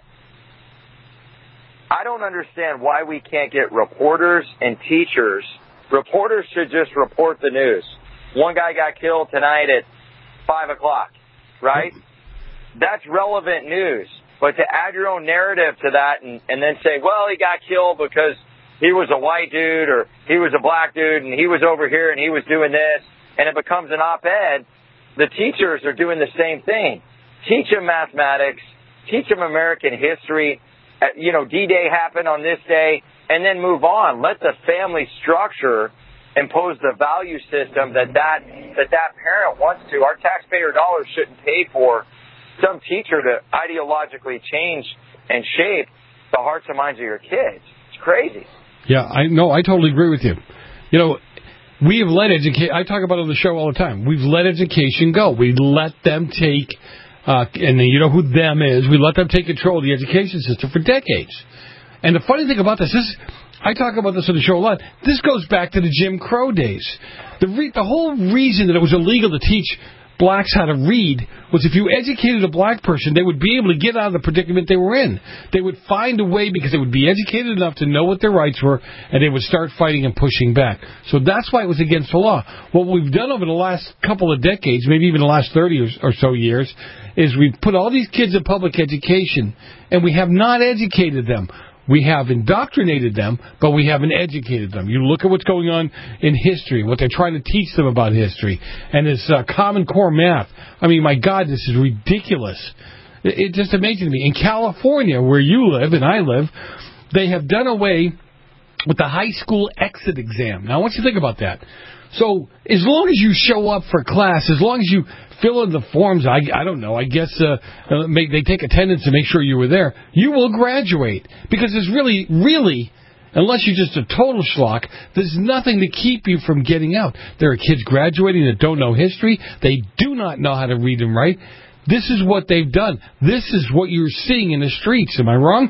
I don't understand why we can't get reporters and teachers. Reporters should just report the news. One guy got killed tonight at five o'clock, right? That's relevant news. But to add your own narrative to that and, and then say, well, he got killed because he was a white dude or he was a black dude and he was over here and he was doing this, and it becomes an op-ed, the teachers are doing the same thing. Teach them mathematics, teach them American history. Uh, you know, D-Day happened on this day, and then move on. Let the family structure impose the value system that that, that that parent wants to. Our taxpayer dollars shouldn't pay for some teacher to ideologically change and shape the hearts and minds of your kids. It's crazy. Yeah, I no, I totally agree with you. You know, we have let education, I talk about it on the show all the time, we've let education go. We let them take, uh, and you know who them is, we let them take control of the education system for decades. And the funny thing about this is, I talk about this on the show a lot, this goes back to the Jim Crow days. The, re- the whole reason that it was illegal to teach blacks how to read was if you educated a black person, they would be able to get out of the predicament they were in. They would find a way because they would be educated enough to know what their rights were, and they would start fighting and pushing back. So that's why it was against the law. What we've done over the last couple of decades, maybe even the last thirty or so years, is we've put all these kids in public education, and we have not educated them. We have indoctrinated them, but we haven't educated them. You look at what's going on in history, what they're trying to teach them about history, and this uh, Common Core math. I mean, my God, this is ridiculous. It, it just amazing to me. In California, where you live and I live, they have done away with the high school exit exam. Now, I want you to think about that. So as long as you show up for class, as long as you fill in the forms, I, I don't know, I guess uh, uh, make, they take attendance to make sure you were there, you will graduate. Because there's really, really, unless you're just a total schlock, there's nothing to keep you from getting out. There are kids graduating that don't know history. They do not know how to read and write. This is what they've done. This is what you're seeing in the streets. Am I wrong?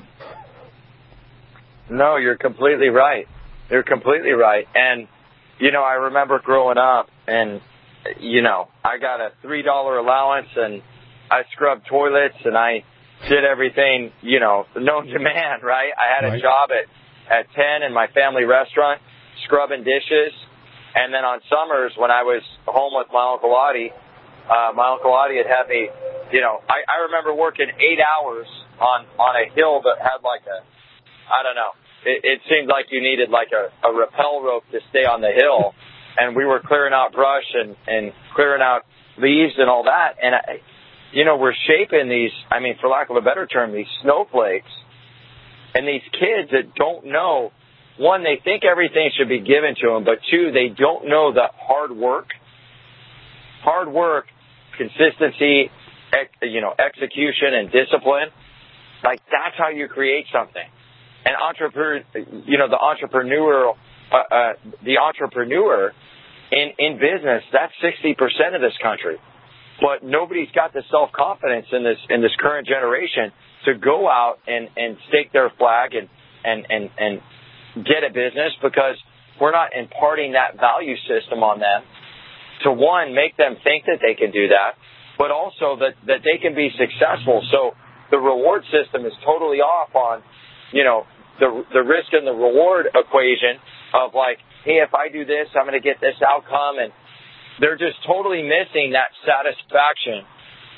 No, you're completely right. You're completely right. And you know, I remember growing up, and, you know, I got a three dollar allowance, and I scrubbed toilets, and I did everything, you know, known to man, right? I had right. a job at, at ten in my family restaurant, scrubbing dishes, and then on summers when I was home with my Uncle Audie, uh, my Uncle Audie had had me, you know, I, I remember working eight hours on, on a hill that had like a, I don't know, It, it seemed like you needed like a, a rappel rope to stay on the hill, and we were clearing out brush and, and clearing out leaves and all that. And, I, you know, we're shaping these, I mean, for lack of a better term, these snowflakes, and these kids that don't know, one, they think everything should be given to them, but two, they don't know that hard work, hard work, consistency, ex, you know, execution and discipline, like that's how you create something. And entrepreneur, you know, the entrepreneurial, uh, uh, the entrepreneur in, in business, that's sixty percent of this country. But nobody's got the self-confidence in this, in this current generation to go out and, and stake their flag and, and, and, and get a business because we're not imparting that value system on them to, one, make them think that they can do that, but also that, that they can be successful. So the reward system is totally off on, you know, the the risk and the reward equation of like, hey, if I do this, I'm going to get this outcome. And they're just totally missing that satisfaction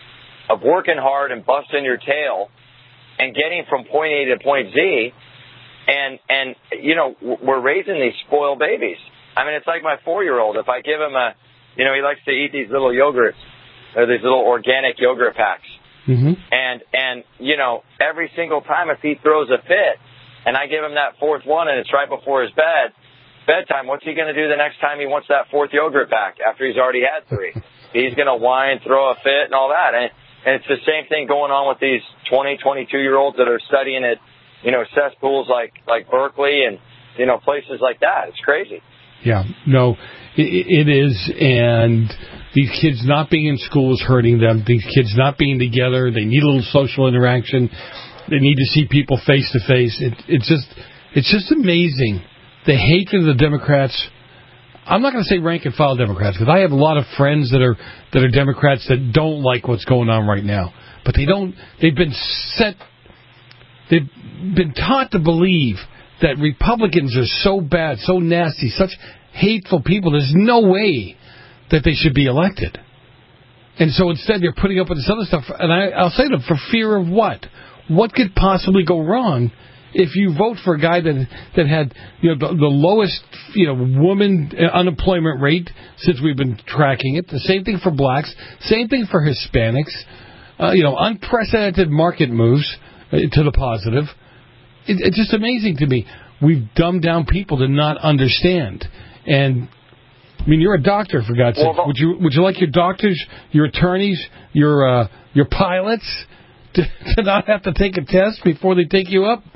of working hard and busting your tail and getting from point A to point Z. And, and you know, we're raising these spoiled babies. I mean, it's like my four-year-old. If I give him a, you know, he likes to eat these little yogurts, or these little organic yogurt packs. Mm-hmm. And, and, you know, every single time if he throws a fit and I give him that fourth one and it's right before his bed, bedtime, what's he going to do the next time he wants that fourth yogurt pack after he's already had three? He's going to whine, throw a fit, and all that. And, and it's the same thing going on with these twenty, twenty-two-year-olds that are studying at, you know, cesspools like, like Berkeley and, you know, places like that. It's crazy. Yeah, no, it, it is. And these kids not being in school is hurting them. These kids not being together, they need a little social interaction. They need to see people face to face. It, it's just, it's just amazing. The hatred of the Democrats. I'm not going to say rank and file Democrats, because I have a lot of friends that are that are Democrats that don't like what's going on right now. But they don't. They've been set. They've been taught to believe that Republicans are so bad, so nasty, such hateful people. There's no way that they should be elected. And so instead, they're putting up with this other stuff. And I, I'll say to them, for fear of what? What could possibly go wrong if you vote for a guy that that had, you know, the, the lowest, you know, woman unemployment rate since we've been tracking it? The same thing for blacks, same thing for Hispanics. Uh, you know, unprecedented market moves uh, to the positive. It, it's just amazing to me. We've dumbed down people to not understand. And I mean, you're a doctor, for God's sake. Would you would you like your doctors, your attorneys, your uh, your pilots to, to not have to take a test before they take you up?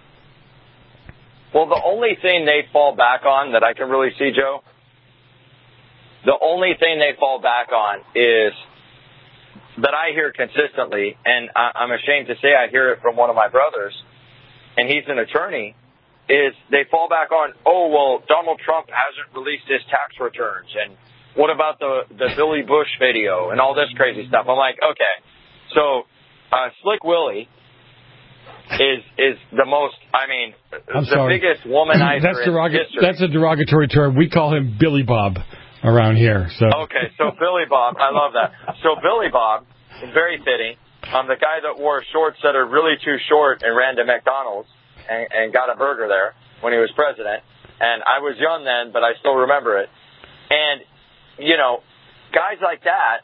Well, the only thing they fall back on that I can really see, Joe, the only thing they fall back on is that I hear consistently, and I, I'm ashamed to say I hear it from one of my brothers, and he's an attorney, is they fall back on, oh, well, Donald Trump hasn't released his tax returns, and what about the, the Billy Bush video and all this crazy stuff? I'm like, okay, so uh, Slick Willie is is the most, I mean, I'm the sorry. biggest womanizer that's in derog- history. That's a derogatory term. We call him Billy Bob around here. So Okay, so Billy Bob, I love that. So Billy Bob, very fitting, um, the guy that wore shorts that are really too short and ran to McDonald's and, and got a burger there when he was president. And I was young then, but I still remember it. And, you know, guys like that,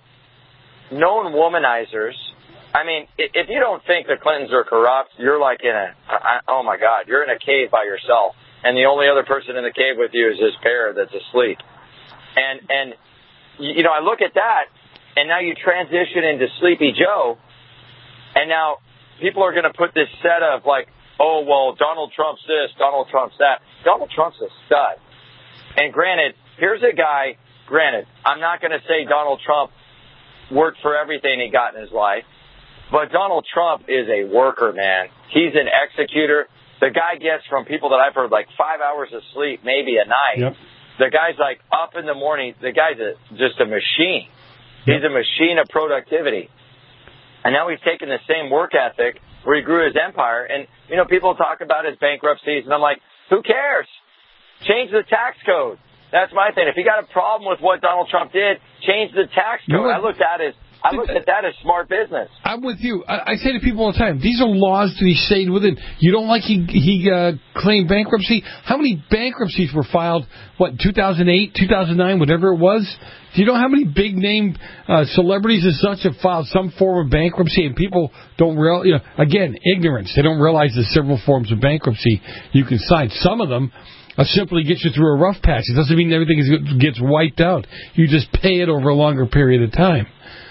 known womanizers. I mean, if you don't think the Clintons are corrupt, you're like in a, oh my God, you're in a cave by yourself. And the only other person in the cave with you is this bear that's asleep. And, and you know, I look at that, and now you transition into Sleepy Joe, and now people are going to put this set of like, oh, well, Donald Trump's this, Donald Trump's that. Donald Trump's a stud. And granted, here's a guy, granted, I'm not going to say Donald Trump worked for everything he got in his life. But Donald Trump is a worker, man. He's an executor. The guy gets, from people that I've heard, like five hours of sleep, maybe a night. Yep. The guy's like up in the morning. The guy's a, just a machine. He's a machine of productivity. And now he's taken the same work ethic where he grew his empire. And, you know, people talk about his bankruptcies, and I'm like, who cares? Change the tax code. That's my thing. If you got a problem with what Donald Trump did, change the tax code. I looked at it as I looked at that as smart business. I'm with you. I, I say to people all the time, these are laws to be stayed within. You don't like he he uh, claimed bankruptcy? How many bankruptcies were filed, what, two thousand eight, two thousand nine, whatever it was? Do you know how many big-name uh, celebrities and such have filed some form of bankruptcy, and people don't realize, you know, again, ignorance. They don't realize there's several forms of bankruptcy you can sign. Some of them uh, simply get you through a rough patch. It doesn't mean everything is, gets wiped out. You just pay it over a longer period of time.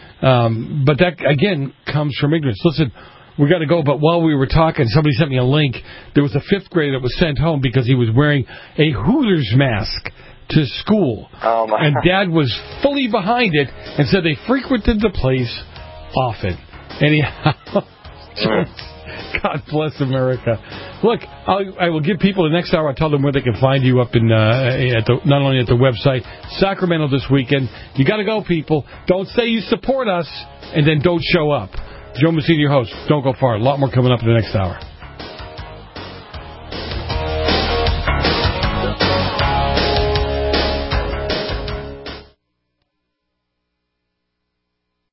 Um, but that, again, comes from ignorance. Listen, we got to go, but while we were talking, somebody sent me a link. There was a fifth grader that was sent home because he was wearing a Hooters mask to school. Oh my. And Dad was fully behind it and said they frequented the place often. Anyhow, God bless America. Look, I'll, I will give people the next hour. I'll tell them where they can find you up in uh, at the, not only at the website, Sacramento this weekend. You got to go, people. Don't say you support us and then don't show up. Joe Messina, your host. Don't go far. A lot more coming up in the next hour.